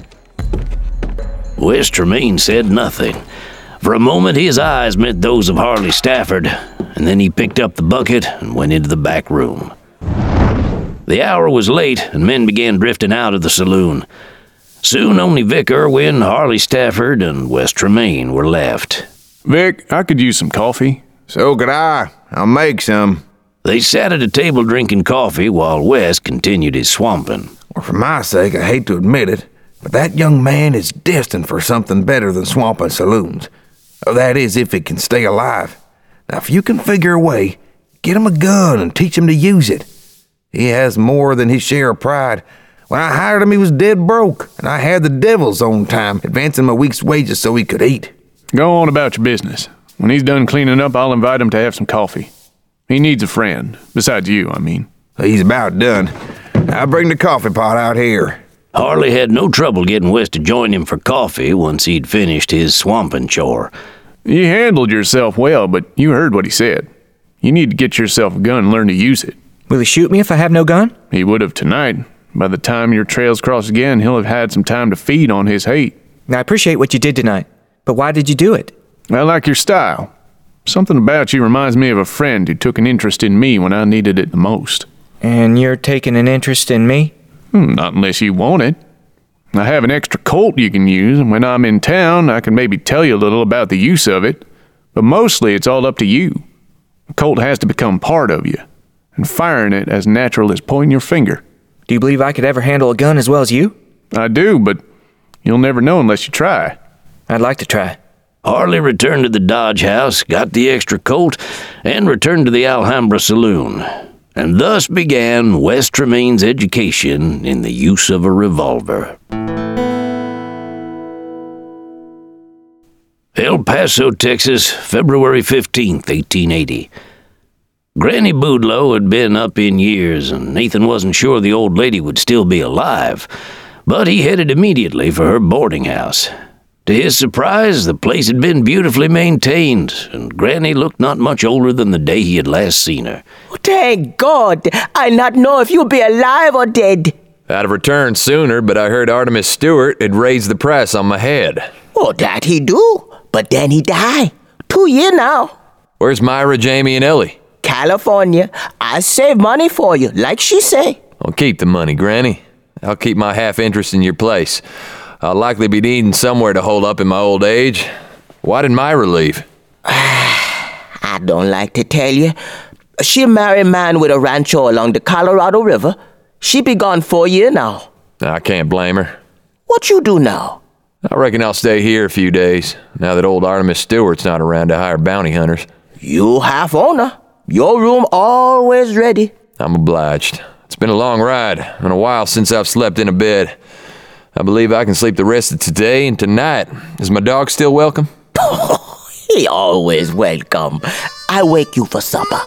Wes Tremaine said nothing. For a moment, his eyes met those of Harley Stafford, and then he picked up the bucket and went into the back room. The hour was late, and men began drifting out of the saloon. Soon only Vic Irwin, Harley Stafford, and Wes Tremaine were left. Vic, I could use some coffee. So could I. I'll make some. They sat at a table drinking coffee while Wes continued his swamping. Well, for my sake, I hate to admit it, but that young man is destined for something better than swamping saloons. That is, if he can stay alive. Now, if you can figure a way, get him a gun and teach him to use it. He has more than his share of pride. When I hired him, he was dead broke, and I had the devil's own time advancing my week's wages so he could eat. Go on about your business. When he's done cleaning up, I'll invite him to have some coffee. He needs a friend. Besides you, I mean. He's about done. I'll bring the coffee pot out here. Harley had no trouble getting Wes to join him for coffee once he'd finished his swamping chore. You handled yourself well, but you heard what he said. You need to get yourself a gun and learn to use it. Will he shoot me if I have no gun? He would have tonight. By the time your trails cross again, he'll have had some time to feed on his hate. I appreciate what you did tonight, but why did you do it? I like your style. Something about you reminds me of a friend who took an interest in me when I needed it the most. And you're taking an interest in me? Not unless you want it. I have an extra Colt you can use, and when I'm in town, I can maybe tell you a little about the use of it. But mostly, it's all up to you. The Colt has to become part of you, and firing it as natural as pointing your finger. Do you believe I could ever handle a gun as well as you? I do, but you'll never know unless you try. I'd like to try. Harley returned to the Dodge house, got the extra Colt, and returned to the Alhambra saloon. And thus began Wes Tremaine's education in the use of a revolver. El Paso, Texas, February 15th, 1880. Granny Boudleaux had been up in years, and Nathan wasn't sure the old lady would still be alive, but he headed immediately for her boarding house. To his surprise, the place had been beautifully maintained, and Granny looked not much older than the day he had last seen her. Thank God! I not know if you'll be alive or dead. I'd have returned sooner, but I heard Artemis Stewart had raised the price on my head. Oh, that he do. But then he die. 2 years now. Where's Myra, Jamie, and Ellie? California. I save money for you, like she say. Well, keep the money, Granny. I'll keep my half interest in your place. I'll likely be needing somewhere to hold up in my old age. Why did Myra leave? I don't like to tell you. She married a man with a rancho along the Colorado River. She be gone 4 years now. I can't blame her. What you do now? I reckon I'll stay here a few days, now that old Artemis Stewart's not around to hire bounty hunters. You half owner. Your room always ready. I'm obliged. It's been a long ride, and a while since I've slept in a bed. I believe I can sleep the rest of today and tonight. Is my dog still welcome? He always welcome. I wake you for supper.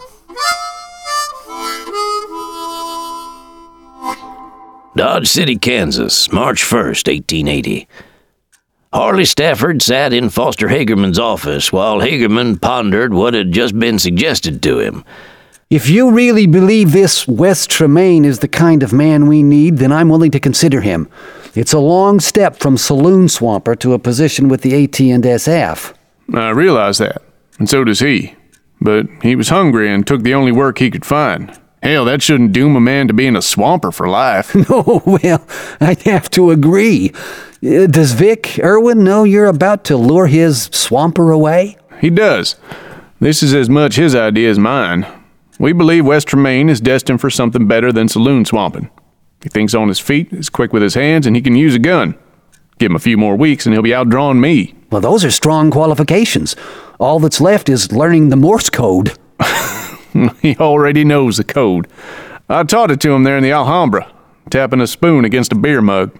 Dodge City, Kansas, March 1st, 1880. Harley Stafford sat in Foster Hagerman's office while Hagerman pondered what had just been suggested to him. If you really believe this Wes Tremaine is the kind of man we need, then I'm willing to consider him. It's a long step from saloon swamper to a position with the AT&SF. I realize that, and so does he. But he was hungry and took the only work he could find. Hell, that shouldn't doom a man to being a swamper for life. No, well, I'd have to agree. Does Vic Irwin know you're about to lure his swamper away? He does. This is as much his idea as mine. We believe Wes Tremaine is destined for something better than saloon swamping. He thinks on his feet, is quick with his hands, and he can use a gun. Give him a few more weeks and he'll be outdrawing me. Well, those are strong qualifications. All that's left is learning the Morse code. He already knows the code. I taught it to him there in the Alhambra, tapping a spoon against a beer mug.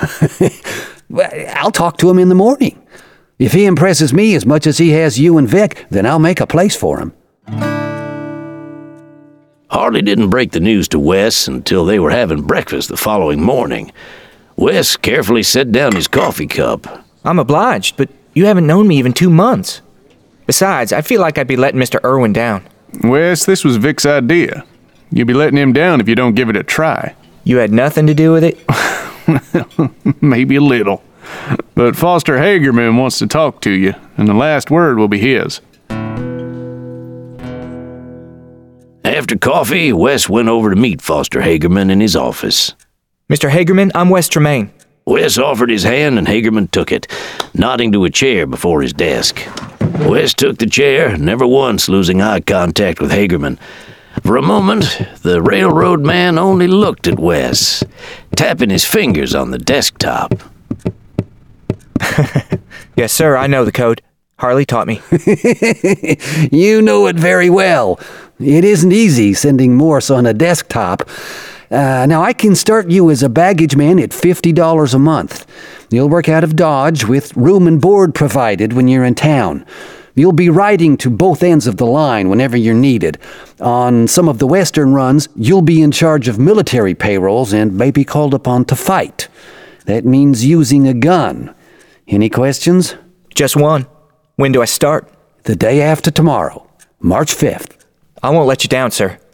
I'll talk to him in the morning. If he impresses me as much as he has you and Vic, then I'll make a place for him. Harley didn't break the news to Wes until they were having breakfast the following morning. Wes carefully set down his coffee cup. I'm obliged, but you haven't known me even 2 months. Besides, I feel like I'd be letting Mr. Irwin down. Wes, this was Vic's idea. You'll be letting him down if you don't give it a try. You had nothing to do with it? Maybe a little. But Foster Hagerman wants to talk to you, and the last word will be his. After coffee, Wes went over to meet Foster Hagerman in his office. Mr. Hagerman, I'm Wes Tremaine. Wes offered his hand and Hagerman took it, nodding to a chair before his desk. Wes took the chair, never once losing eye contact with Hagerman. For a moment, the railroad man only looked at Wes, tapping his fingers on the desktop. Yes, sir, I know the code. Harley taught me. You know it very well. It isn't easy sending Morse on a desktop. Now, I can start you as a baggage man at $50 a month. You'll work out of Dodge with room and board provided when you're in town. You'll be riding to both ends of the line whenever you're needed. On some of the western runs, you'll be in charge of military payrolls and may be called upon to fight. That means using a gun. Any questions? Just one. When do I start? The day after tomorrow, March 5th. I won't let you down, sir.